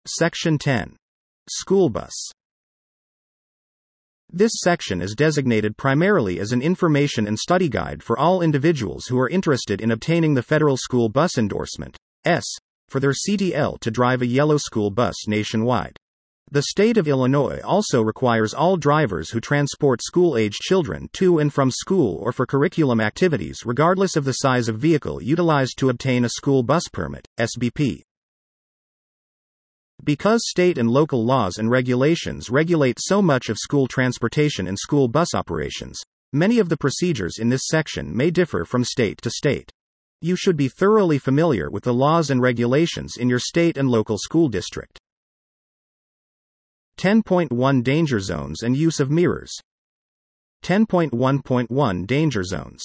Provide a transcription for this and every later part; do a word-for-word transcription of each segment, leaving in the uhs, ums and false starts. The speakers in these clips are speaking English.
Section ten. School bus. This section is designated primarily as an information and study guide for all individuals who are interested in obtaining the Federal School Bus Endorsement, S, for their C D L to drive a yellow school bus nationwide. The state of Illinois also requires all drivers who transport school-aged children to and from school or for curriculum activities, regardless of the size of vehicle utilized, to obtain a school bus permit, S B P. Because state and local laws and regulations regulate so much of school transportation and school bus operations, many of the procedures in this section may differ from state to state. You should be thoroughly familiar with the laws and regulations in your state and local school district. ten point one Danger zones and use of mirrors. ten point one point one Danger zones.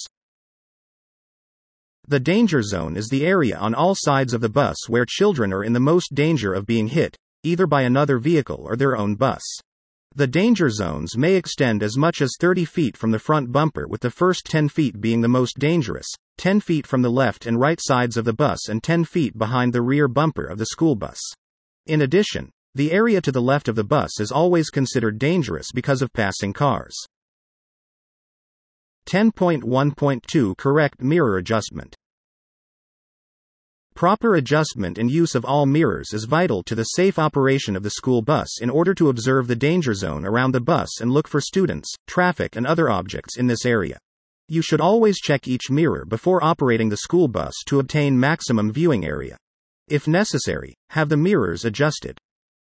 The danger zone is the area on all sides of the bus where children are in the most danger of being hit, either by another vehicle or their own bus. The danger zones may extend as much as thirty feet from the front bumper, with the first ten feet being the most dangerous, ten feet from the left and right sides of the bus, and ten feet behind the rear bumper of the school bus. In addition, the area to the left of the bus is always considered dangerous because of passing cars. ten point one point two Correct mirror adjustment. Proper adjustment and use of all mirrors is vital to the safe operation of the school bus in order to observe the danger zone around the bus and look for students, traffic, and other objects in this area. You should always check each mirror before operating the school bus to obtain maximum viewing area. If necessary, have the mirrors adjusted.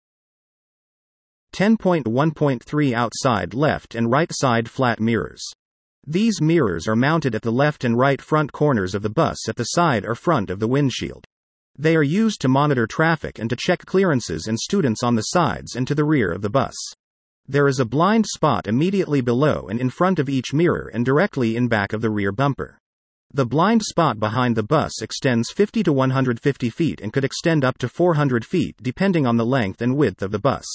ten point one point three Outside left and right side flat mirrors. These mirrors are mounted at the left and right front corners of the bus at the side or front of the windshield. They are used to monitor traffic and to check clearances and students on the sides and to the rear of the bus. There is a blind spot immediately below and in front of each mirror and directly in back of the rear bumper. The blind spot behind the bus extends fifty to one hundred fifty feet and could extend up to four hundred feet depending on the length and width of the bus.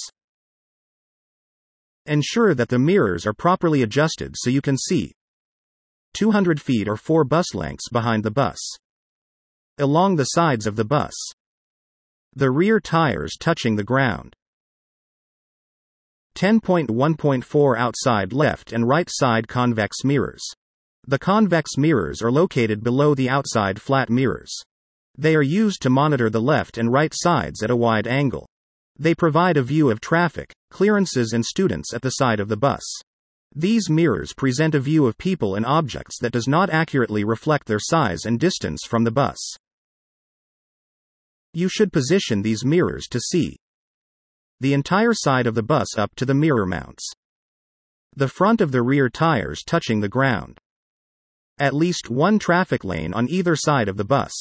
Ensure that the mirrors are properly adjusted so you can see two hundred feet or four bus lengths behind the bus. Along the sides of the bus. The rear tires touching the ground. ten point one point four Outside left and right side convex mirrors. The convex mirrors are located below the outside flat mirrors. They are used to monitor the left and right sides at a wide angle. They provide a view of traffic, clearances, and students at the side of the bus. These mirrors present a view of people and objects that does not accurately reflect their size and distance from the bus. You should position these mirrors to see the entire side of the bus up to the mirror mounts. The front of the rear tires touching the ground. At least one traffic lane on either side of the bus.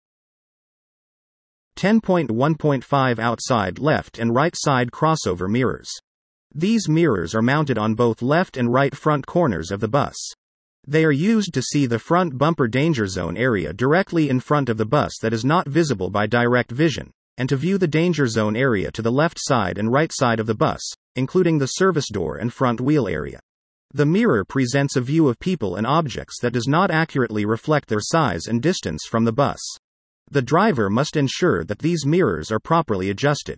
ten point one point five Outside left and right side crossover mirrors. These mirrors are mounted on both left and right front corners of the bus. They are used to see the front bumper danger zone area directly in front of the bus that is not visible by direct vision, and to view the danger zone area to the left side and right side of the bus, including the service door and front wheel area. The mirror presents a view of people and objects that does not accurately reflect their size and distance from the bus. The driver must ensure that these mirrors are properly adjusted.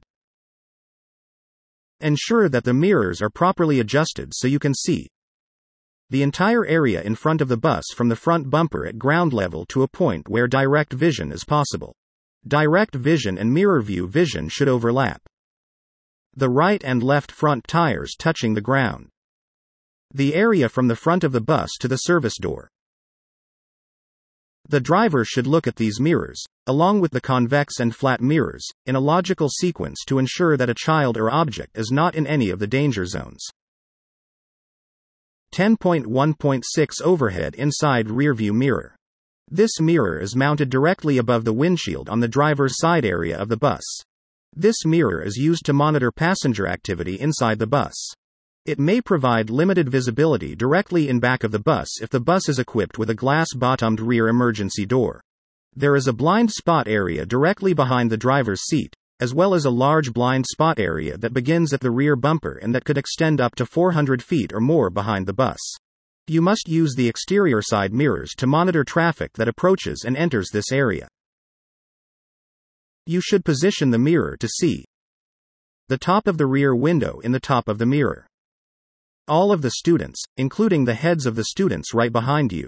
Ensure that the mirrors are properly adjusted so you can see the entire area in front of the bus from the front bumper at ground level to a point where direct vision is possible. Direct vision and mirror view vision should overlap. The right and left front tires touching the ground. The area from the front of the bus to the service door. The driver should look at these mirrors, along with the convex and flat mirrors, in a logical sequence to ensure that a child or object is not in any of the danger zones. ten point one point six Overhead inside rearview mirror. This mirror is mounted directly above the windshield on the driver's side area of the bus. This mirror is used to monitor passenger activity inside the bus. It may provide limited visibility directly in back of the bus if the bus is equipped with a glass-bottomed rear emergency door. There is a blind spot area directly behind the driver's seat, as well as a large blind spot area that begins at the rear bumper and that could extend up to four hundred feet or more behind the bus. You must use the exterior side mirrors to monitor traffic that approaches and enters this area. You should position the mirror to see the top of the rear window in the top of the mirror. All of the students, including the heads of the students right behind you.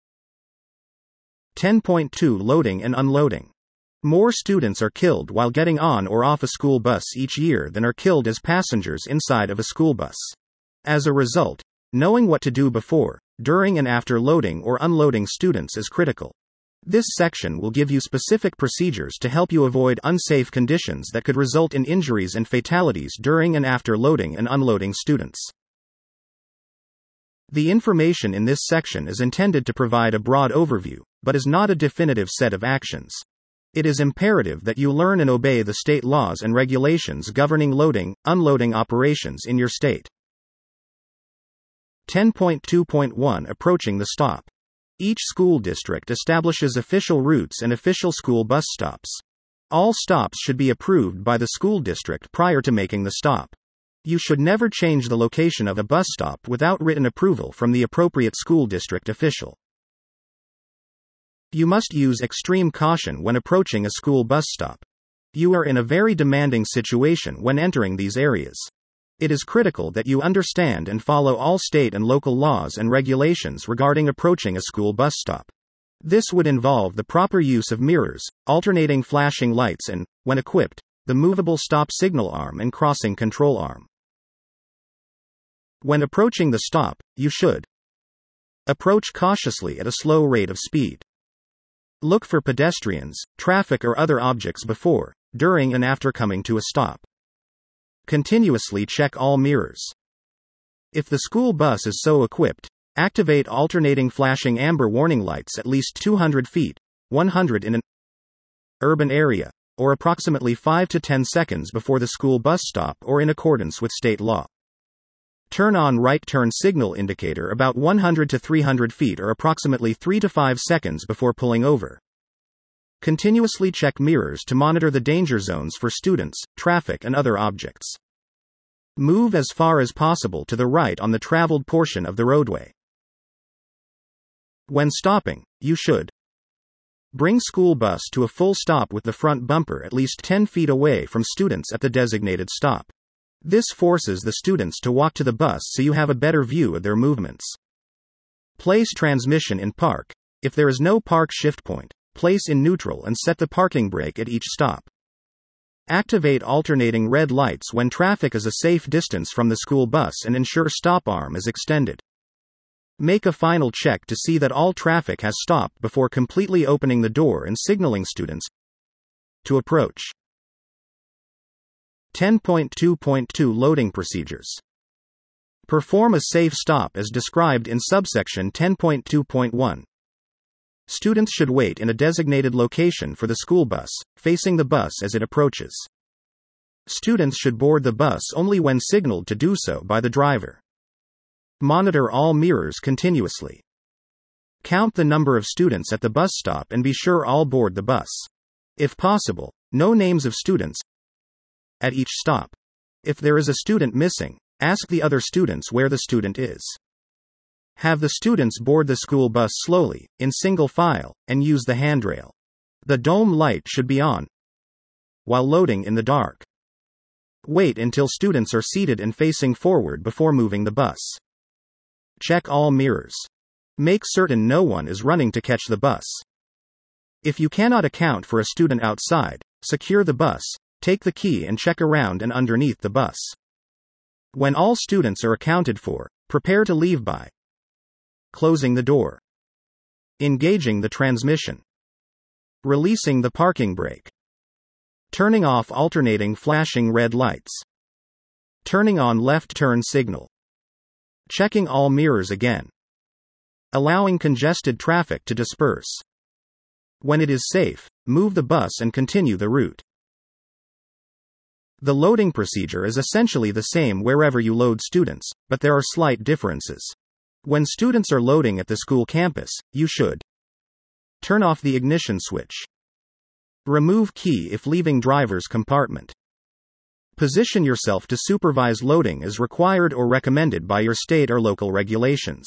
ten point two Loading and unloading. More students are killed while getting on or off a school bus each year than are killed as passengers inside of a school bus. As a result, knowing what to do before, during and after loading or unloading students is critical. This section will give you specific procedures to help you avoid unsafe conditions that could result in injuries and fatalities during and after loading and unloading students. The information in this section is intended to provide a broad overview, but is not a definitive set of actions. It is imperative that you learn and obey the state laws and regulations governing loading, unloading operations in your state. ten point two point one Approaching the stop. Each school district establishes official routes and official school bus stops. All stops should be approved by the school district prior to making the stop. You should never change the location of a bus stop without written approval from the appropriate school district official. You must use extreme caution when approaching a school bus stop. You are in a very demanding situation when entering these areas. It is critical that you understand and follow all state and local laws and regulations regarding approaching a school bus stop. This would involve the proper use of mirrors, alternating flashing lights and, when equipped, the movable stop signal arm and crossing control arm. When approaching the stop, you should approach cautiously at a slow rate of speed. Look for pedestrians, traffic or other objects before, during and after coming to a stop. Continuously check all mirrors. If the school bus is so equipped, activate alternating flashing amber warning lights at least two hundred feet, one hundred in an urban area, or approximately five to ten seconds before the school bus stop or in accordance with state law. Turn on right turn signal indicator about one hundred to three hundred feet or approximately three to five seconds before pulling over. Continuously check mirrors to monitor the danger zones for students, traffic and other objects. Move as far as possible to the right on the traveled portion of the roadway. When stopping, you should bring school bus to a full stop with the front bumper at least ten feet away from students at the designated stop. This forces the students to walk to the bus so you have a better view of their movements. Place transmission in park. If there is no park shift point, place in neutral and set the parking brake at each stop. Activate alternating red lights when traffic is a safe distance from the school bus and ensure stop arm is extended. Make a final check to see that all traffic has stopped before completely opening the door and signaling students to approach. ten point two point two Loading procedures. Perform a safe stop as described in subsection ten point two point one. Students should wait in a designated location for the school bus, facing the bus as it approaches. Students should board the bus only when signaled to do so by the driver. Monitor all mirrors continuously. Count the number of students at the bus stop and be sure all board the bus. If possible, know names of students at each stop. If there is a student missing, ask the other students where the student is. Have the students board the school bus slowly, in single file, and use the handrail. The dome light should be on while loading in the dark. Wait until students are seated and facing forward before moving the bus. Check all mirrors. Make certain no one is running to catch the bus. If you cannot account for a student outside, secure the bus, take the key and check around and underneath the bus. When all students are accounted for, prepare to leave by closing the door, engaging the transmission, releasing the parking brake, turning off alternating flashing red lights, turning on left turn signal, checking all mirrors again, allowing congested traffic to disperse. When it is safe, move the bus and continue the route. The loading procedure is essentially the same wherever you load students, but there are slight differences. When students are loading at the school campus, you should turn off the ignition switch. Remove key if leaving driver's compartment. Position yourself to supervise loading as required or recommended by your state or local regulations.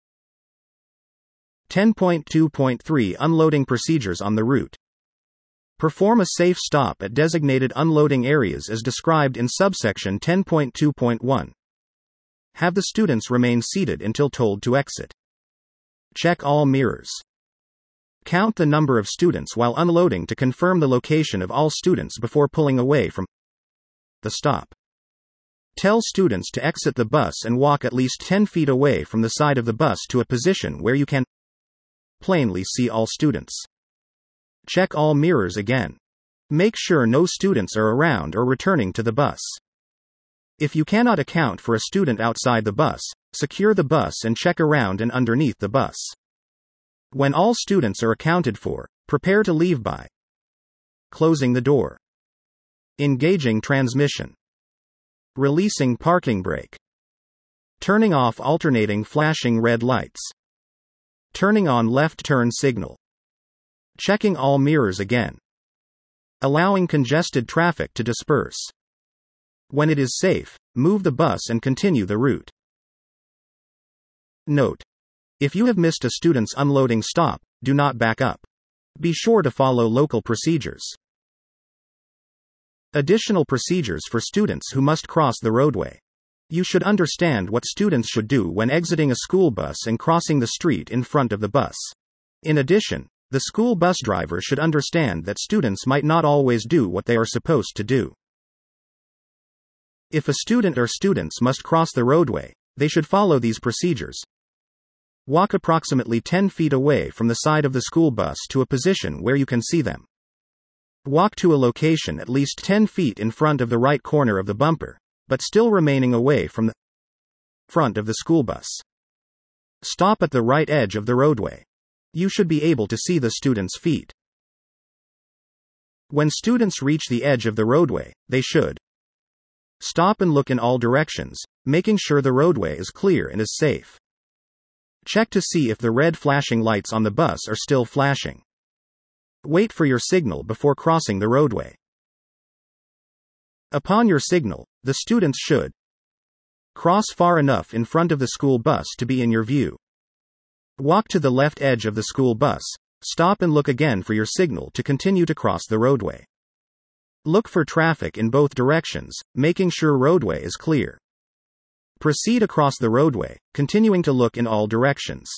ten point two point three Unloading procedures on the route. Perform a safe stop at designated unloading areas as described in subsection ten point two point one. Have the students remain seated until told to exit. Check all mirrors. Count the number of students while unloading to confirm the location of all students before pulling away from the stop. Tell students to exit the bus and walk at least ten feet away from the side of the bus to a position where you can plainly see all students. Check all mirrors again. Make sure no students are around or returning to the bus. If you cannot account for a student outside the bus, secure the bus and check around and underneath the bus. When all students are accounted for, prepare to leave by closing the door, engaging transmission, releasing parking brake, turning off alternating flashing red lights, turning on left turn signal, checking all mirrors again, allowing congested traffic to disperse. When it is safe, move the bus and continue the route. Note: if you have missed a student's unloading stop, do not back up. Be sure to follow local procedures. Additional procedures for students who must cross the roadway. You should understand what students should do when exiting a school bus and crossing the street in front of the bus. In addition, the school bus driver should understand that students might not always do what they are supposed to do. If a student or students must cross the roadway, they should follow these procedures. Walk approximately ten feet away from the side of the school bus to a position where you can see them. Walk to a location at least ten feet in front of the right corner of the bumper, but still remaining away from the front of the school bus. Stop at the right edge of the roadway. You should be able to see the students' feet. When students reach the edge of the roadway, they should stop and look in all directions, making sure the roadway is clear and is safe. Check to see if the red flashing lights on the bus are still flashing. Wait for your signal before crossing the roadway. Upon your signal, the students should cross far enough in front of the school bus to be in your view. Walk to the left edge of the school bus, stop and look again for your signal to continue to cross the roadway. Look for traffic in both directions, making sure roadway is clear. Proceed across the roadway, continuing to look in all directions.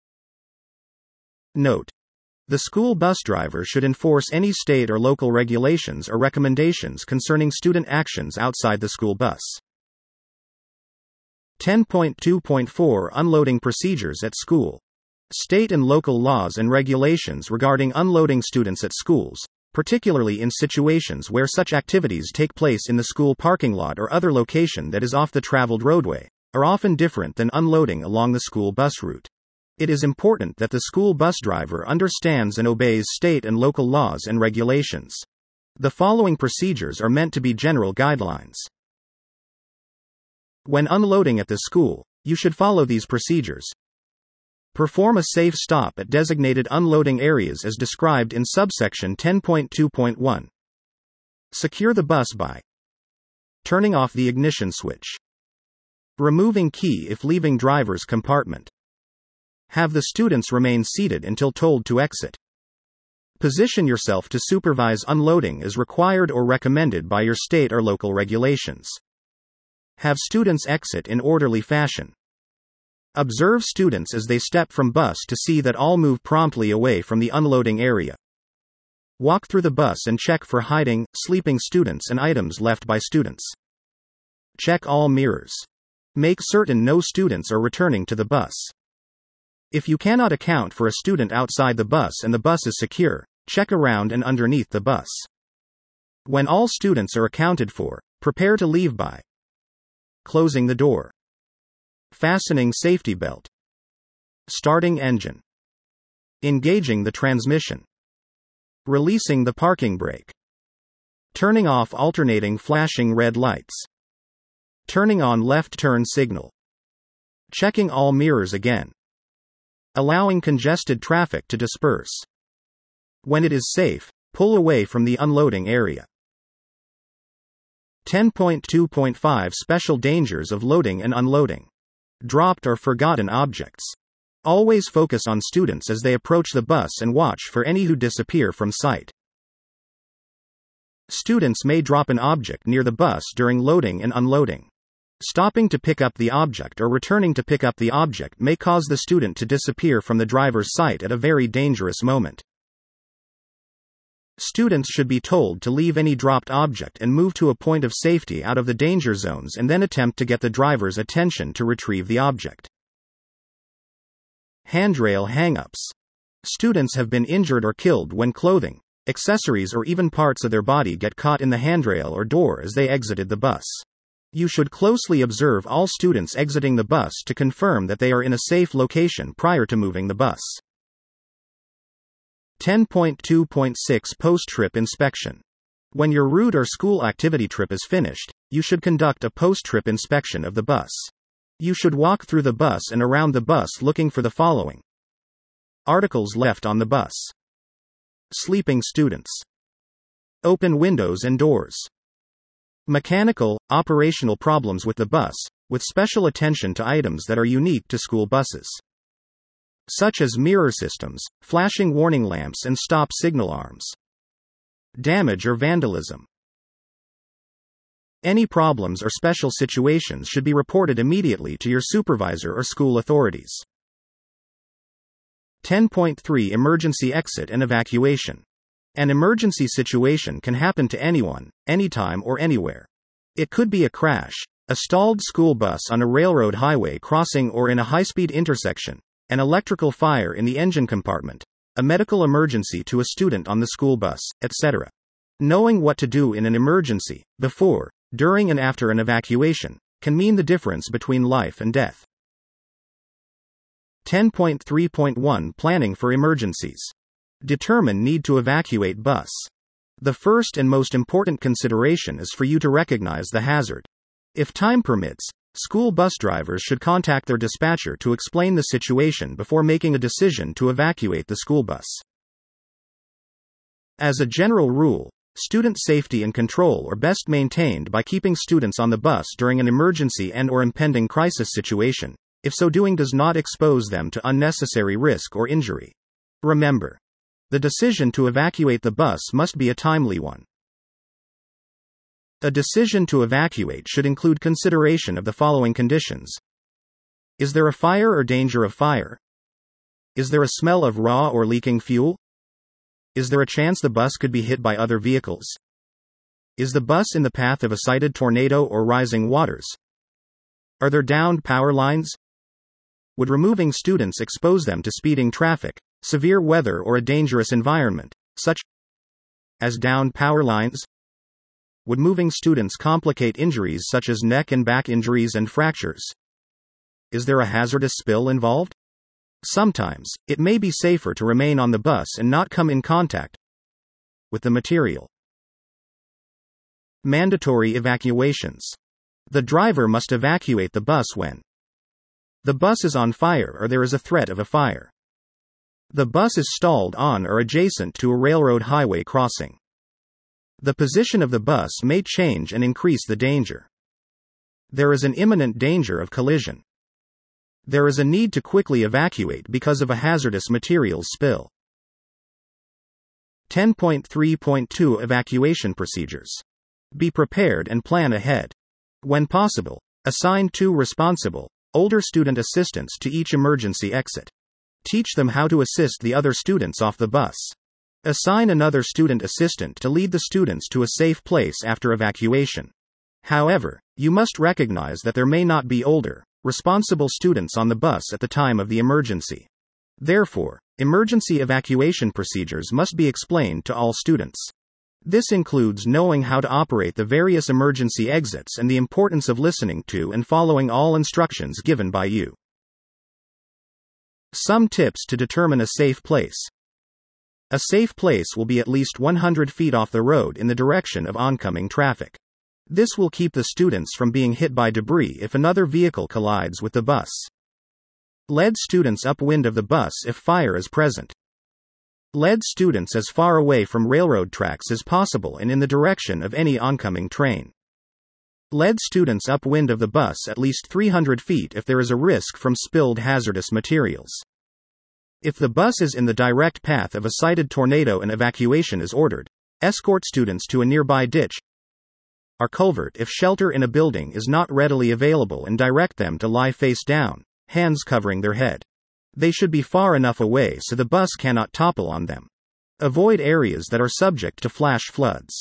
Note: the school bus driver should enforce any state or local regulations or recommendations concerning student actions outside the school bus. ten point two point four Unloading procedures at school. State and local laws and regulations regarding unloading students at schools, particularly in situations where such activities take place in the school parking lot or other location that is off the traveled roadway, are often different than unloading along the school bus route. It is important that the school bus driver understands and obeys state and local laws and regulations. The following procedures are meant to be general guidelines. When unloading at the school, you should follow these procedures. Perform a safe stop at designated unloading areas as described in subsection ten point two point one. Secure the bus by turning off the ignition switch, removing key if leaving driver's compartment. Have the students remain seated until told to exit. Position yourself to supervise unloading as required or recommended by your state or local regulations. Have students exit in orderly fashion. Observe students as they step from bus to see that all move promptly away from the unloading area. Walk through the bus and check for hiding, sleeping students and items left by students. Check all mirrors. Make certain no students are returning to the bus. If you cannot account for a student outside the bus and the bus is secure, check around and underneath the bus. When all students are accounted for, prepare to leave by closing the door, fastening safety belt, starting engine, engaging the transmission, releasing the parking brake, turning off alternating flashing red lights, turning on left turn signal, checking all mirrors again, allowing congested traffic to disperse. When it is safe, pull away from the unloading area. ten point two point five Special dangers of loading and unloading. Dropped or forgotten objects. Always focus on students as they approach the bus and watch for any who disappear from sight. Students may drop an object near the bus during loading and unloading. Stopping to pick up the object or returning to pick up the object may cause the student to disappear from the driver's sight at a very dangerous moment. Students should be told to leave any dropped object and move to a point of safety out of the danger zones and then attempt to get the driver's attention to retrieve the object. Handrail hang-ups. Students have been injured or killed when clothing, accessories or even parts of their body get caught in the handrail or door as they exited the bus. You should closely observe all students exiting the bus to confirm that they are in a safe location prior to moving the bus. ten point two point six Post-trip inspection. When your route or school activity trip is finished, you should conduct a post-trip inspection of the bus. You should walk through the bus and around the bus looking for the following: articles left on the bus, sleeping students, open windows and doors, mechanical, operational problems with the bus, with special attention to items that are unique to school buses, such as mirror systems, flashing warning lamps and stop signal arms, damage or vandalism. Any problems or special situations should be reported immediately to your supervisor or school authorities. ten point three Emergency exit and evacuation. An emergency situation can happen to anyone, anytime or anywhere. It could be a crash, a stalled school bus on a railroad highway crossing or in a high-speed intersection, an electrical fire in the engine compartment, a medical emergency to a student on the school bus, et cetera. Knowing what to do in an emergency, before, during and after an evacuation, can mean the difference between life and death. ten point three point one Planning for emergencies. Determine need to evacuate bus. The first and most important consideration is for you to recognize the hazard. If time permits, school bus drivers should contact their dispatcher to explain the situation before making a decision to evacuate the school bus. As a general rule, student safety and control are best maintained by keeping students on the bus during an emergency and/or impending crisis situation, if so doing does not expose them to unnecessary risk or injury. Remember, the decision to evacuate the bus must be a timely one. A decision to evacuate should include consideration of the following conditions. Is there a fire or danger of fire? Is there a smell of raw or leaking fuel? Is there a chance the bus could be hit by other vehicles? Is the bus in the path of a cited tornado or rising waters? Are there downed power lines? Would removing students expose them to speeding traffic, severe weather or a dangerous environment, such as downed power lines? Would moving students complicate injuries such as neck and back injuries and fractures? Is there a hazardous spill involved? Sometimes, it may be safer to remain on the bus and not come in contact with the material. Mandatory evacuations. The driver must evacuate the bus when the bus is on fire or there is a threat of a fire. The bus is stalled on or adjacent to a railroad highway crossing. The position of the bus may change and increase the danger. There is an imminent danger of collision. There is a need to quickly evacuate because of a hazardous materials spill. ten point three point two Evacuation procedures. Be prepared and plan ahead. When possible, assign two responsible, older student assistants to each emergency exit. Teach them how to assist the other students off the bus. Assign another student assistant to lead the students to a safe place after evacuation. However, you must recognize that there may not be older, responsible students on the bus at the time of the emergency. Therefore, emergency evacuation procedures must be explained to all students. This includes knowing how to operate the various emergency exits and the importance of listening to and following all instructions given by you. Some tips to determine a safe place. A safe place will be at least one hundred feet off the road in the direction of oncoming traffic. This will keep the students from being hit by debris if another vehicle collides with the bus. Lead students upwind of the bus if fire is present. Lead students as far away from railroad tracks as possible and in the direction of any oncoming train. Lead students upwind of the bus at least three hundred feet if there is a risk from spilled hazardous materials. If the bus is in the direct path of a cited tornado and evacuation is ordered, Escort students to a nearby ditch or culvert if shelter in a building is not readily available, and direct them to lie face down, hands covering their head. They should be far enough away so the bus cannot topple on them. Avoid areas that are subject to flash floods.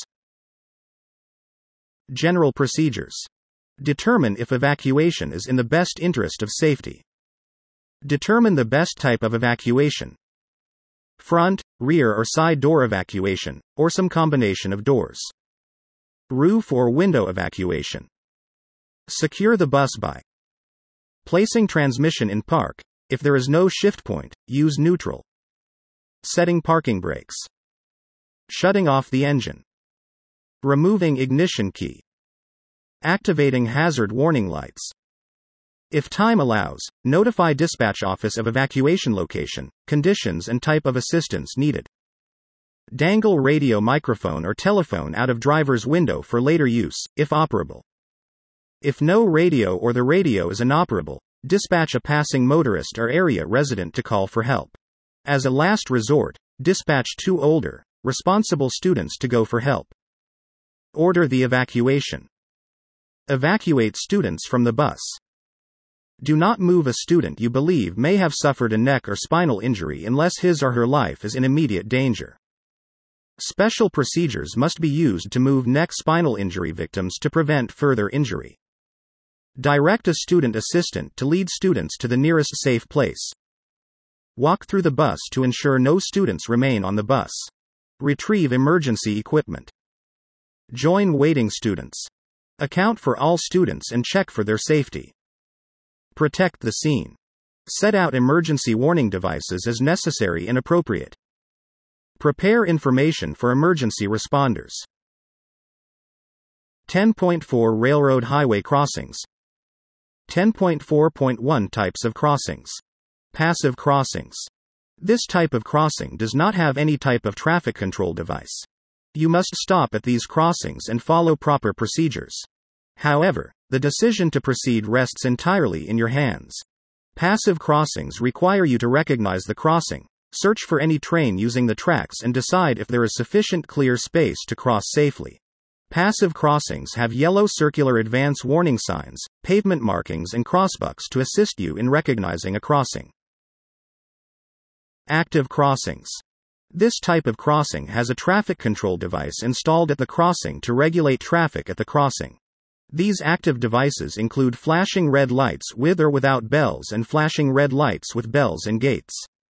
General procedures. Determine if evacuation is in the best interest of safety. Determine the best type of evacuation: front, rear or side door evacuation, or some combination of doors. Roof or window evacuation. Secure the bus by placing transmission in park. If there is no shift point, use neutral. Setting parking brakes. Shutting off the engine. Removing ignition key. Activating hazard warning lights. If time allows, notify dispatch office of evacuation location, conditions and type of assistance needed. Dangle radio microphone or telephone out of driver's window for later use, if operable. If no radio or the radio is inoperable, dispatch a passing motorist or area resident to call for help. As a last resort, dispatch two older, responsible students to go for help. Order the evacuation. Evacuate students from the bus. Do not move a student you believe may have suffered a neck or spinal injury unless his or her life is in immediate danger. Special procedures must be used to move neck spinal injury victims to prevent further injury. Direct a student assistant to lead students to the nearest safe place. Walk through the bus to ensure no students remain on the bus. Retrieve emergency equipment. Join waiting students. Account for all students and check for their safety. Protect the scene. Set out emergency warning devices as necessary and appropriate. Prepare information for emergency responders. ten point four Railroad highway crossings. ten point four point one Types of crossings. Passive crossings. This type of crossing does not have any type of traffic control device. You must stop at these crossings and follow proper procedures. However, the decision to proceed rests entirely in your hands. Passive crossings require you to recognize the crossing, search for any train using the tracks, and decide if there is sufficient clear space to cross safely. Passive crossings have yellow circular advance warning signs, pavement markings, and crossbucks to assist you in recognizing a crossing. Active crossings. This type of crossing has a traffic control device installed at the crossing to regulate traffic at the crossing. These active devices include flashing red lights with or without bells and flashing red lights with bells and gates.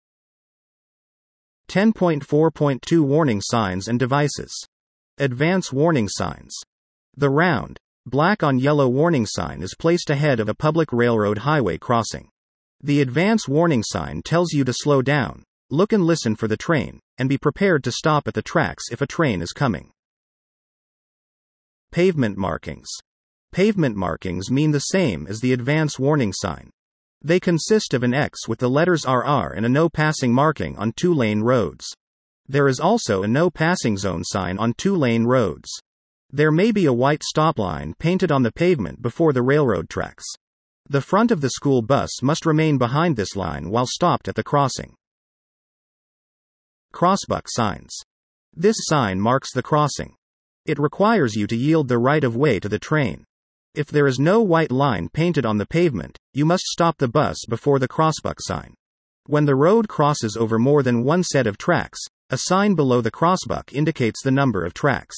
ten point four point two Warning signs and devices. Advance warning signs. The round, black on yellow warning sign is placed ahead of a public railroad highway crossing. The advance warning sign tells you to slow down, look and listen for the train, and be prepared to stop at the tracks if a train is coming. Pavement markings. Pavement markings mean the same as the advance warning sign. They consist of an X with the letters R R and a no passing marking on two-lane roads. There is also a no passing zone sign on two-lane roads. There may be a white stop line painted on the pavement before the railroad tracks. The front of the school bus must remain behind this line while stopped at the crossing. Crossbuck signs. This sign marks the crossing. It requires you to yield the right of way to the train. If there is no white line painted on the pavement, you must stop the bus before the crossbuck sign. When the road crosses over more than one set of tracks, a sign below the crossbuck indicates the number of tracks.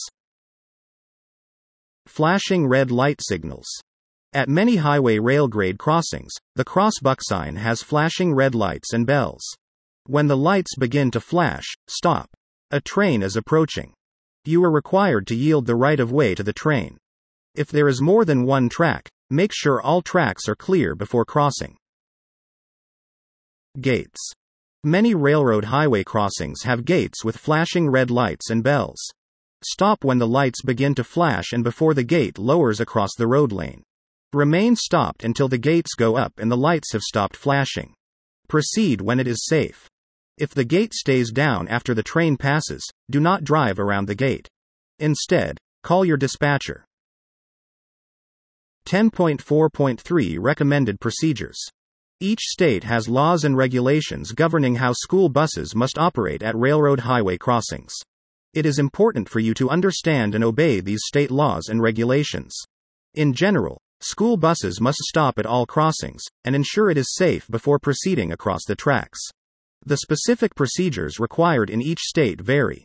Flashing red light signals. At many highway rail grade crossings, the crossbuck sign has flashing red lights and bells. When the lights begin to flash, stop. A train is approaching. You are required to yield the right of way to the train. If there is more than one track, make sure all tracks are clear before crossing. Gates. Many railroad highway crossings have gates with flashing red lights and bells. Stop when the lights begin to flash and before the gate lowers across the road lane. Remain stopped until the gates go up and the lights have stopped flashing. Proceed when it is safe. If the gate stays down after the train passes, do not drive around the gate. Instead, call your dispatcher. ten point four point three Recommended procedures. Each state has laws and regulations governing how school buses must operate at railroad highway crossings. It is important for you to understand and obey these state laws and regulations. In general, school buses must stop at all crossings and ensure it is safe before proceeding across the tracks. The specific procedures required in each state vary.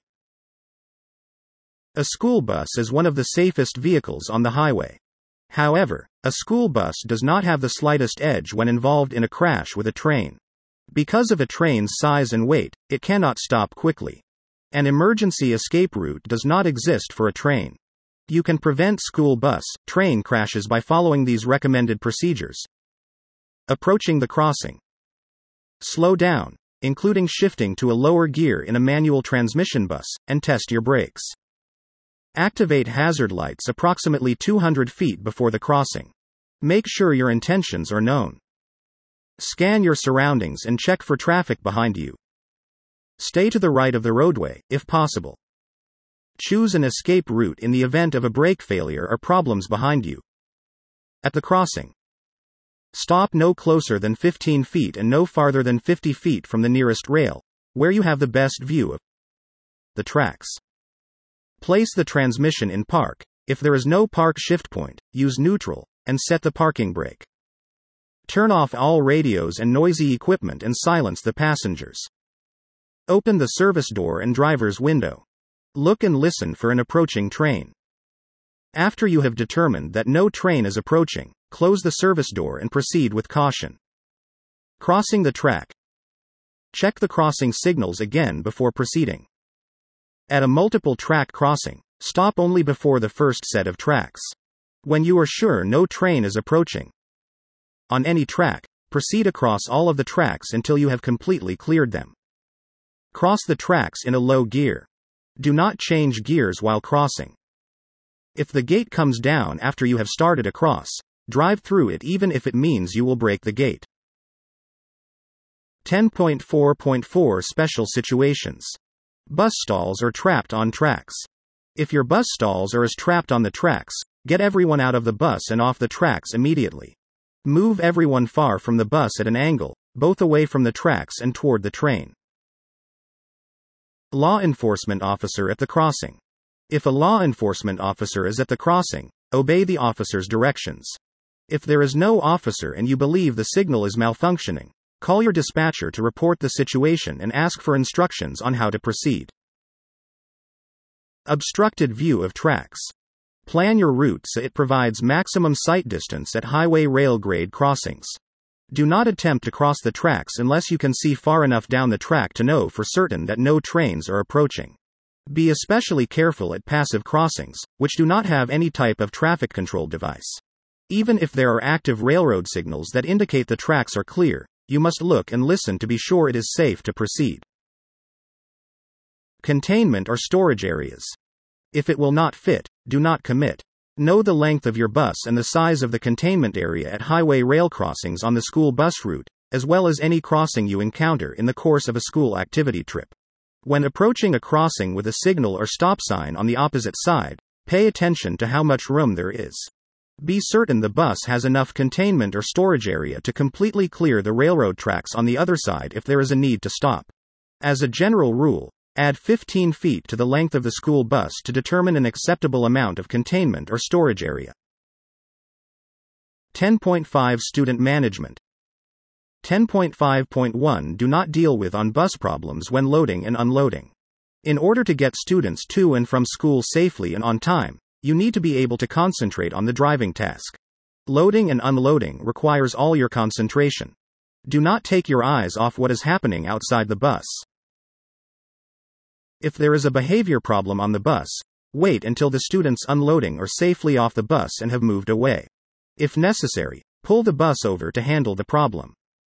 A school bus is one of the safest vehicles on the highway. However, a school bus does not have the slightest edge when involved in a crash with a train. Because of a train's size and weight, it cannot stop quickly. An emergency escape route does not exist for a train. You can prevent school bus, train crashes by following these recommended procedures. Approaching the crossing. Slow down, including shifting to a lower gear in a manual transmission bus, and test your brakes. Activate hazard lights approximately two hundred feet before the crossing. Make sure your intentions are known. Scan your surroundings and check for traffic behind you. Stay to the right of the roadway, if possible. Choose an escape route in the event of a brake failure or problems behind you. At the crossing, stop no closer than fifteen feet and no farther than fifty feet from the nearest rail, where you have the best view of the tracks. Place the transmission in park. If there is no park shift point, use neutral, and set the parking brake. Turn off all radios and noisy equipment and silence the passengers. Open the service door and driver's window. Look and listen for an approaching train. After you have determined that no train is approaching, close the service door and proceed with caution. Crossing the track. Check the crossing signals again before proceeding. At a multiple track crossing, stop only before the first set of tracks. When you are sure no train is approaching on any track, proceed across all of the tracks until you have completely cleared them. Cross the tracks in a low gear. Do not change gears while crossing. If the gate comes down after you have started across, drive through it even if it means you will break the gate. ten point four point four Special situations. Bus stalls are trapped on tracks. If your bus stalls are as trapped on the tracks, get everyone out of the bus and off the tracks immediately. Move everyone far from the bus at an angle, both away from the tracks and toward the train. Law enforcement officer at the crossing. If a law enforcement officer is at the crossing, obey the officer's directions. If there is no officer and you believe the signal is malfunctioning, call your dispatcher to report the situation and ask for instructions on how to proceed. Obstructed view of tracks. Plan your route so it provides maximum sight distance at highway rail grade crossings. Do not attempt to cross the tracks unless you can see far enough down the track to know for certain that no trains are approaching. Be especially careful at passive crossings, which do not have any type of traffic control device. Even if there are active railroad signals that indicate the tracks are clear, you must look and listen to be sure it is safe to proceed. Containment or storage areas. If it will not fit, do not commit. Know the length of your bus and the size of the containment area at highway rail crossings on the school bus route, as well as any crossing you encounter in the course of a school activity trip. When approaching a crossing with a signal or stop sign on the opposite side, pay attention to how much room there is. Be certain the bus has enough containment or storage area to completely clear the railroad tracks on the other side if there is a need to stop. As a general rule, add fifteen feet to the length of the school bus to determine an acceptable amount of containment or storage area. ten point five Student management. ten point five point one Do not deal with on-bus problems when loading and unloading. In order to get students to and from school safely and on time, you need to be able to concentrate on the driving task. Loading and unloading requires all your concentration. Do not take your eyes off what is happening outside the bus. If there is a behavior problem on the bus, wait until the students unloading are safely off the bus and have moved away. If necessary, pull the bus over to handle the problem.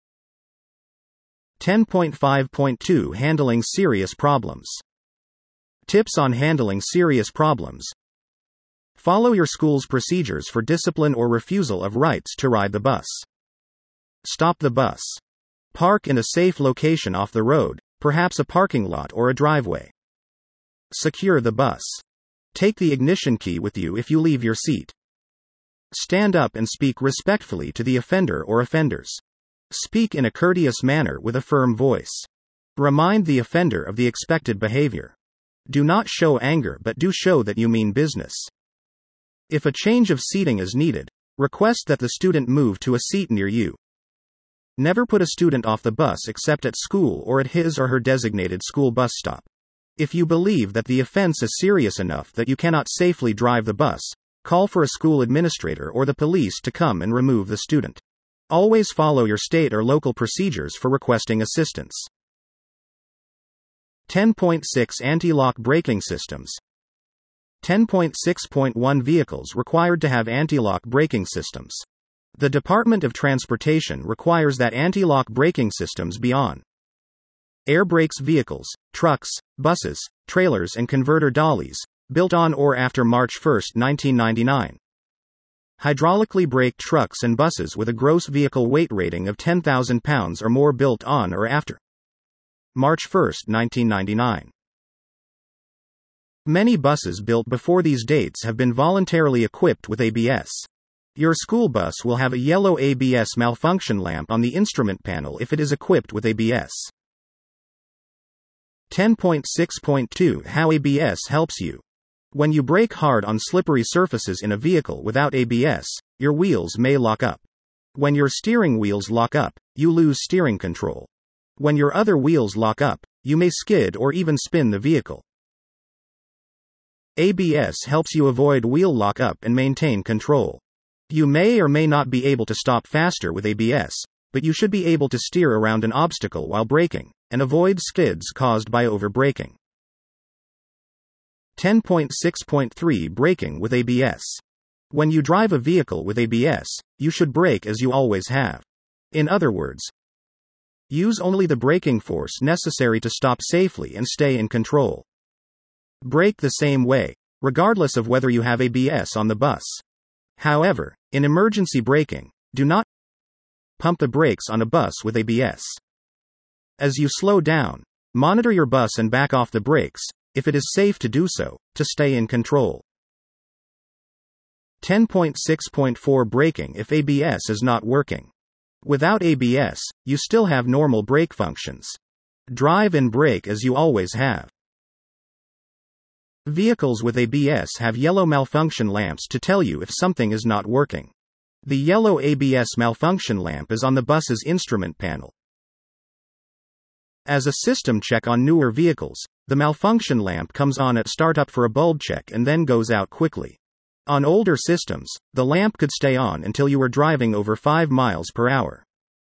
ten point five point two Handling serious problems. Tips on handling serious problems. Follow your school's procedures for discipline or refusal of rights to ride the bus. Stop the bus. Park in a safe location off the road, perhaps a parking lot or a driveway. Secure the bus. Take the ignition key with you if you leave your seat. Stand up and speak respectfully to the offender or offenders. Speak in a courteous manner with a firm voice. Remind the offender of the expected behavior. Do not show anger, but do show that you mean business. If a change of seating is needed, request that the student move to a seat near you. Never put a student off the bus except at school or at his or her designated school bus stop. If you believe that the offense is serious enough that you cannot safely drive the bus, call for a school administrator or the police to come and remove the student. Always follow your state or local procedures for requesting assistance. ten point six Anti-lock braking systems. ten point six point one Vehicles required to have anti-lock braking systems. The Department of Transportation requires that anti-lock braking systems be on air brakes vehicles, trucks, buses, trailers and converter dollies, built on or after March first, nineteen ninety-nine. Hydraulically braked trucks and buses with a gross vehicle weight rating of ten thousand pounds or more built on or after March first, nineteen ninety-nine. Many buses built before these dates have been voluntarily equipped with A B S. Your school bus will have a yellow A B S malfunction lamp on the instrument panel if it is equipped with A B S. ten point six point two How A B S helps you. When you brake hard on slippery surfaces in a vehicle without A B S, your wheels may lock up. When your steering wheels lock up, you lose steering control. When your other wheels lock up, you may skid or even spin the vehicle. A B S helps you avoid wheel lock-up and maintain control. You may or may not be able to stop faster with A B S, but you should be able to steer around an obstacle while braking, and avoid skids caused by over-braking. ten point six point three Braking with A B S. When you drive a vehicle with A B S, you should brake as you always have. In other words, use only the braking force necessary to stop safely and stay in control. Brake the same way, regardless of whether you have A B S on the bus. However, in emergency braking, do not pump the brakes on a bus with A B S. As you slow down, monitor your bus and back off the brakes, if it is safe to do so, to stay in control. ten point six point four Braking if A B S is not working. Without A B S, you still have normal brake functions. Drive and brake as you always have. Vehicles with A B S have yellow malfunction lamps to tell you if something is not working. The yellow A B S malfunction lamp is on the bus's instrument panel. As a system check on newer vehicles, the malfunction lamp comes on at startup for a bulb check and then goes out quickly. On older systems, the lamp could stay on until you were driving over five miles per hour.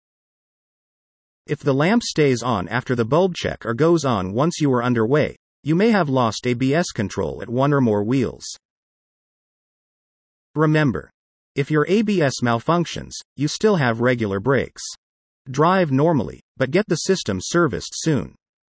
If the lamp stays on after the bulb check or goes on once you are underway, you may have lost A B S control at one or more wheels. Remember, if your A B S malfunctions, you still have regular brakes. Drive normally, but get the system serviced soon.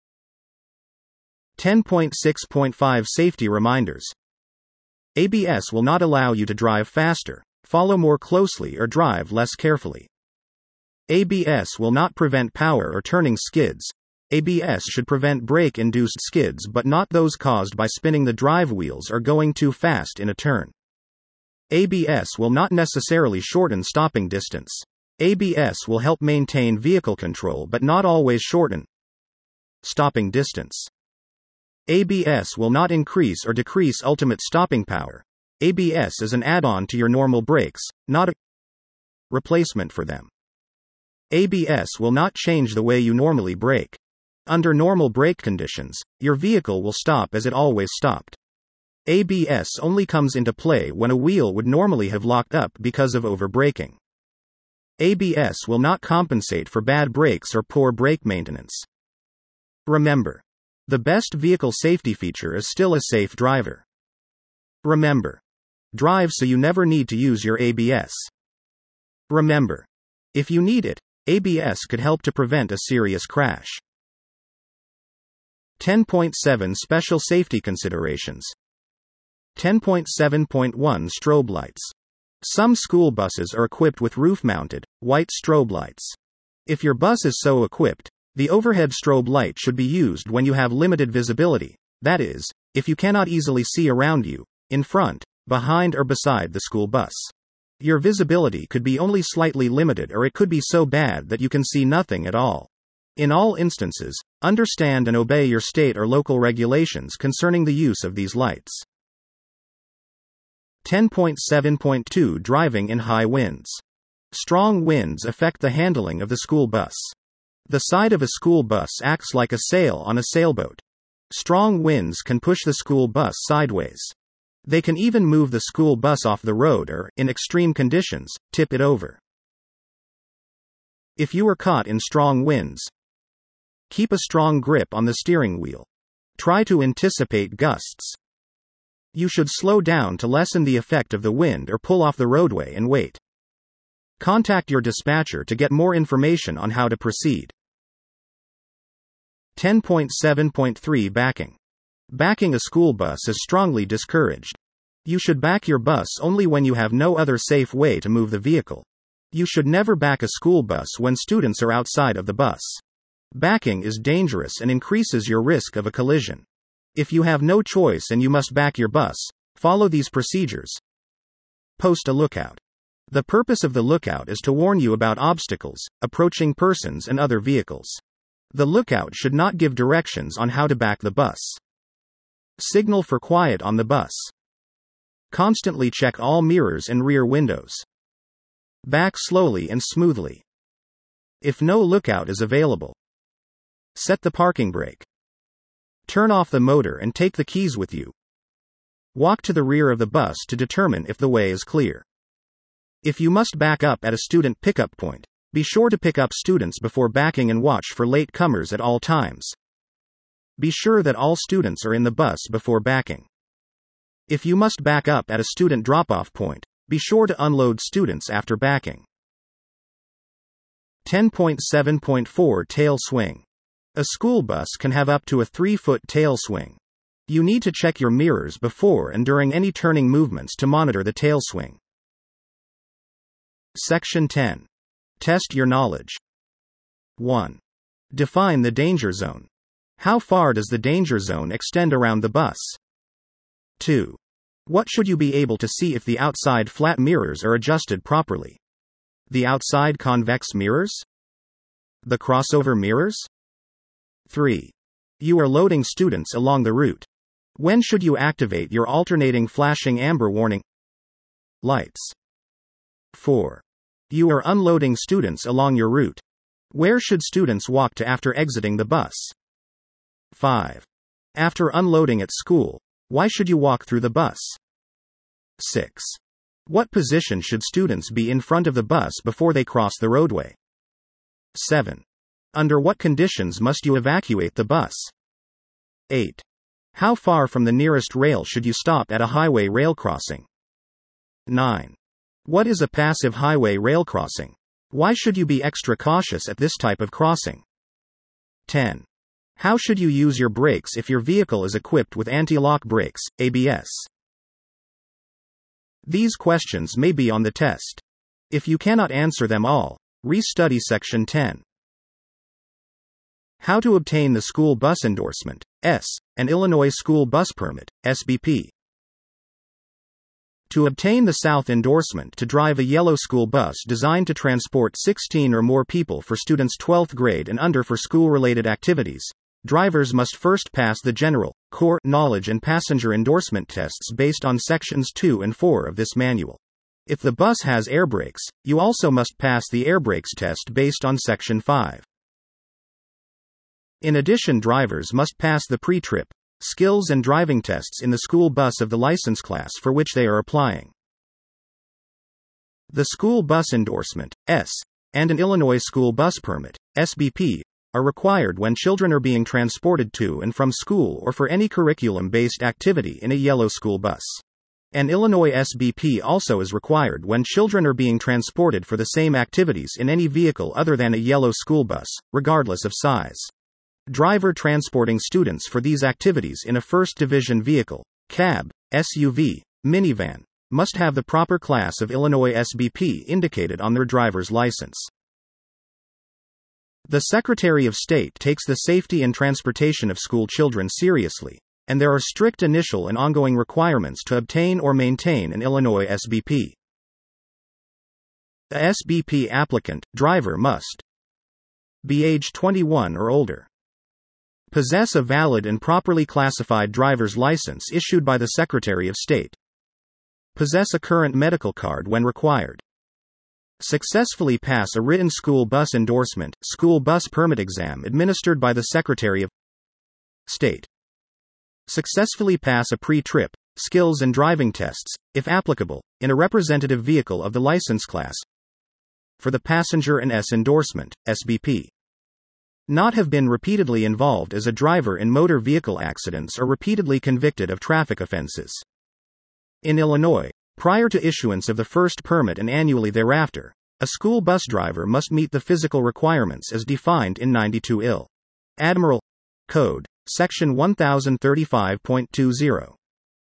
ten point six point five Safety reminders. A B S will not allow you to drive faster, follow more closely or drive less carefully. A B S will not prevent power or turning skids. A B S should prevent brake-induced skids but not those caused by spinning the drive wheels or going too fast in a turn. A B S will not necessarily shorten stopping distance. A B S will help maintain vehicle control but not always shorten stopping distance. A B S will not increase or decrease ultimate stopping power. A B S is an add-on to your normal brakes, not a replacement for them. A B S will not change the way you normally brake. Under normal brake conditions, your vehicle will stop as it always stopped. A B S only comes into play when a wheel would normally have locked up because of over-braking. A B S will not compensate for bad brakes or poor brake maintenance. Remember, the best vehicle safety feature is still a safe driver. Remember, drive so you never need to use your A B S. Remember, if you need it, A B S could help to prevent a serious crash. ten point seven Special Safety Considerations. ten point seven point one Strobe lights. Some school buses are equipped with roof-mounted, white strobe lights. If your bus is so equipped, the overhead strobe light should be used when you have limited visibility, that is, if you cannot easily see around you, in front, behind or beside the school bus. Your visibility could be only slightly limited or it could be so bad that you can see nothing at all. In all instances, understand and obey your state or local regulations concerning the use of these lights. ten point seven point two Driving in high winds. Strong winds affect the handling of the school bus. The side of a school bus acts like a sail on a sailboat. Strong winds can push the school bus sideways. They can even move the school bus off the road or, in extreme conditions, tip it over. If you are caught in strong winds, keep a strong grip on the steering wheel. Try to anticipate gusts. You should slow down to lessen the effect of the wind or pull off the roadway and wait. Contact your dispatcher to get more information on how to proceed. ten point seven point three Backing. Backing a school bus is strongly discouraged. You should back your bus only when you have no other safe way to move the vehicle. You should never back a school bus when students are outside of the bus. Backing is dangerous and increases your risk of a collision. If you have no choice and you must back your bus, follow these procedures. Post a lookout. The purpose of the lookout is to warn you about obstacles, approaching persons and other vehicles. The lookout should not give directions on how to back the bus. Signal for quiet on the bus. Constantly check all mirrors and rear windows. Back slowly and smoothly. If no lookout is available, set the parking brake. Turn off the motor and take the keys with you. Walk to the rear of the bus to determine if the way is clear. If you must back up at a student pickup point, be sure to pick up students before backing and watch for late comers at all times. Be sure that all students are in the bus before backing. If you must back up at a student drop-off point, be sure to unload students after backing. ten point seven point four Tail swing. A school bus can have up to a three foot tail swing. You need to check your mirrors before and during any turning movements to monitor the tail swing. Section ten. Test your knowledge. one. Define the danger zone. How far does the danger zone extend around the bus? two. What should you be able to see if the outside flat mirrors are adjusted properly? The outside convex mirrors? The crossover mirrors? three. You are loading students along the route. When should you activate your alternating flashing amber warning lights? four. You are unloading students along your route. Where should students walk to after exiting the bus? five. After unloading at school, why should you walk through the bus? six. What position should students be in front of the bus before they cross the roadway? seven. Under what conditions must you evacuate the bus? eight. How far from the nearest rail should you stop at a highway rail crossing? nine. What is a passive highway rail crossing? Why should you be extra cautious at this type of crossing? ten. How should you use your brakes if your vehicle is equipped with anti-lock brakes, A B S? These questions may be on the test. If you cannot answer them all, re-study Section ten. How to obtain the School Bus Endorsement, S, and Illinois School Bus Permit, S B P. To obtain the South endorsement to drive a yellow school bus designed to transport sixteen or more people for students twelfth grade and under for school-related activities, drivers must first pass the general, core, knowledge and passenger endorsement tests based on Sections two and four of this manual. If the bus has air brakes, you also must pass the air brakes test based on Section five. In addition, drivers must pass the pre-trip, skills and driving tests in the school bus of the license class for which they are applying. The School Bus Endorsement, S, and an Illinois School Bus Permit, S B P, are required when children are being transported to and from school or for any curriculum-based activity in a yellow school bus. An Illinois S B P also is required when children are being transported for the same activities in any vehicle other than a yellow school bus, regardless of size. Driver transporting students for these activities in a first division vehicle, cab, S U V, minivan, must have the proper class of Illinois S B P indicated on their driver's license. The Secretary of State takes the safety and transportation of school children seriously, and there are strict initial and ongoing requirements to obtain or maintain an Illinois S B P. The S B P applicant, driver must Be age twenty-one or older. Possess a valid and properly classified driver's license issued by the Secretary of State. Possess a current medical card when required. Successfully pass a written school bus endorsement, school bus permit exam administered by the Secretary of State. Successfully pass a pre-trip, skills and driving tests, if applicable, in a representative vehicle of the license class for the Passenger and S endorsement, S B P. Not have been repeatedly involved as a driver in motor vehicle accidents or repeatedly convicted of traffic offenses. In Illinois, prior to issuance of the first permit and annually thereafter, a school bus driver must meet the physical requirements as defined in ninety-two I L. Admiral Code, Section one thousand thirty-five point two zero.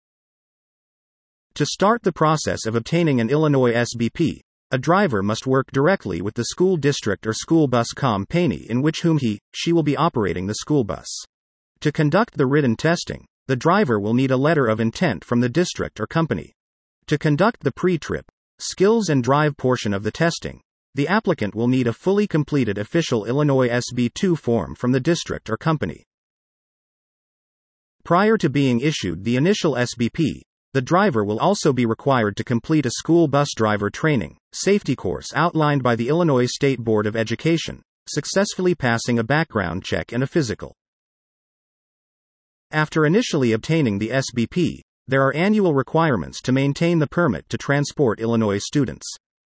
To start the process of obtaining an Illinois S B P, a driver must work directly with the school district or school bus company in which whom he, she will be operating the school bus. To conduct the written testing, the driver will need a letter of intent from the district or company. To conduct the pre-trip, skills and drive portion of the testing, the applicant will need a fully completed official Illinois S B two form from the district or company. Prior to being issued the initial S B P, the driver will also be required to complete a school bus driver training, safety course outlined by the Illinois State Board of Education, successfully passing a background check and a physical. After initially obtaining the S B P, there are annual requirements to maintain the permit to transport Illinois students.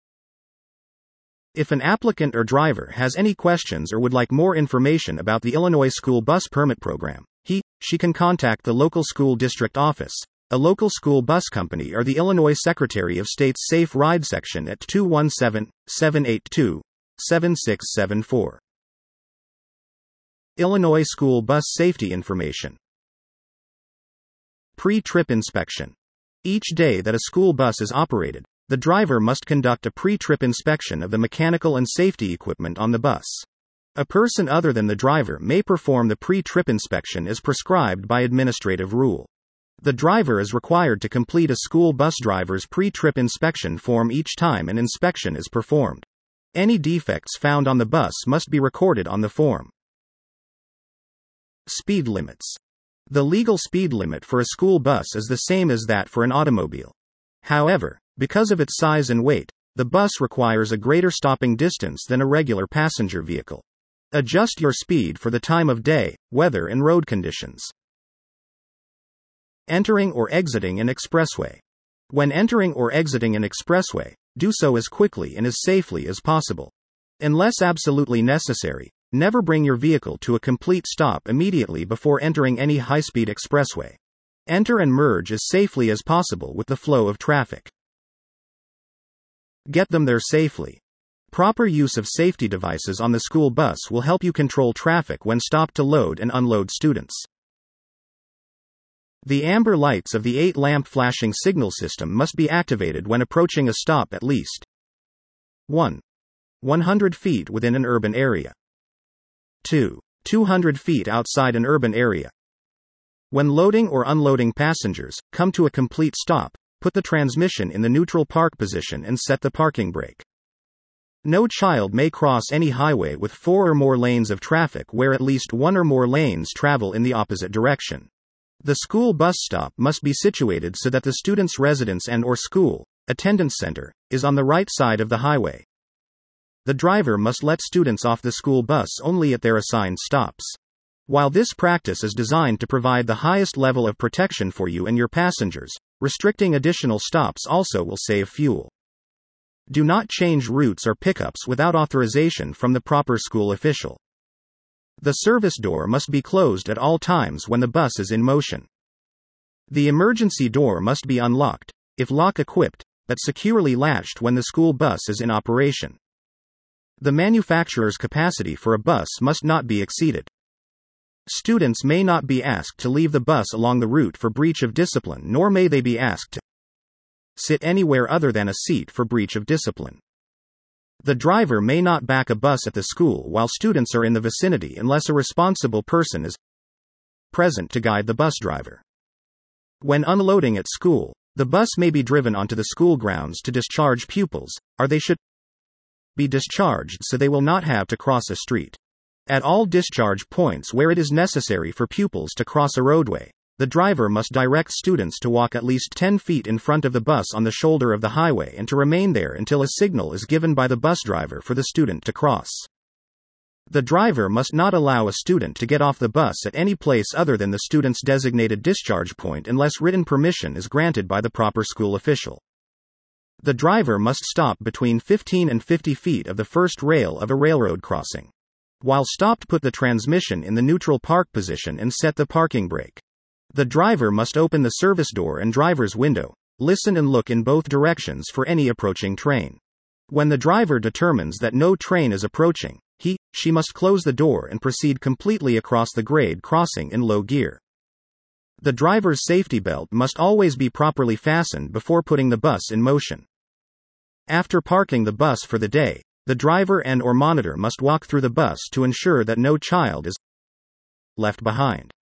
If an applicant or driver has any questions or would like more information about the Illinois School Bus Permit Program, he, she can contact the local school district office, a local school bus company, or the Illinois Secretary of State's Safe Ride Section at two one seven, seven eight two, seven six seven four. Illinois School Bus Safety Information. Pre-trip inspection. Each day that a school bus is operated, the driver must conduct a pre-trip inspection of the mechanical and safety equipment on the bus. A person other than the driver may perform the pre-trip inspection as prescribed by administrative rule. The driver is required to complete a school bus driver's pre-trip inspection form each time an inspection is performed. Any defects found on the bus must be recorded on the form. Speed limits. The legal speed limit for a school bus is the same as that for an automobile. However, because of its size and weight, the bus requires a greater stopping distance than a regular passenger vehicle. Adjust your speed for the time of day, weather, and road conditions. Entering or exiting an expressway. When entering or exiting an expressway, do so as quickly and as safely as possible. Unless absolutely necessary, never bring your vehicle to a complete stop immediately before entering any high-speed expressway. Enter and merge as safely as possible with the flow of traffic. Get them there safely. Proper use of safety devices on the school bus will help you control traffic when stopped to load and unload students. The amber lights of the eight-lamp flashing signal system must be activated when approaching a stop at least one. one hundred feet within an urban area. two. two hundred feet outside an urban area. When loading or unloading passengers, come to a complete stop, put the transmission in the neutral park position and set the parking brake. No child may cross any highway with four or more lanes of traffic where at least one or more lanes travel in the opposite direction. The school bus stop must be situated so that the student's residence and or school, attendance center, is on the right side of the highway. The driver must let students off the school bus only at their assigned stops. While this practice is designed to provide the highest level of protection for you and your passengers, restricting additional stops also will save fuel. Do not change routes or pickups without authorization from the proper school official. The service door must be closed at all times when the bus is in motion. The emergency door must be unlocked, if lock-equipped, but securely latched when the school bus is in operation. The manufacturer's capacity for a bus must not be exceeded. Students may not be asked to leave the bus along the route for breach of discipline, nor may they be asked to sit anywhere other than a seat for breach of discipline. The driver may not back a bus at the school while students are in the vicinity unless a responsible person is present to guide the bus driver. When unloading at school, the bus may be driven onto the school grounds to discharge pupils, or they should be discharged so they will not have to cross a street. At all discharge points where it is necessary for pupils to cross a roadway, the driver must direct students to walk at least ten feet in front of the bus on the shoulder of the highway and to remain there until a signal is given by the bus driver for the student to cross. The driver must not allow a student to get off the bus at any place other than the student's designated discharge point unless written permission is granted by the proper school official. The driver must stop between fifteen and fifty feet of the first rail of a railroad crossing. While stopped, put the transmission in the neutral park position and set the parking brake. The driver must open the service door and driver's window, listen and look in both directions for any approaching train. When the driver determines that no train is approaching, he, she must close the door and proceed completely across the grade crossing in low gear. The driver's safety belt must always be properly fastened before putting the bus in motion. After parking the bus for the day, the driver and or monitor must walk through the bus to ensure that no child is left behind.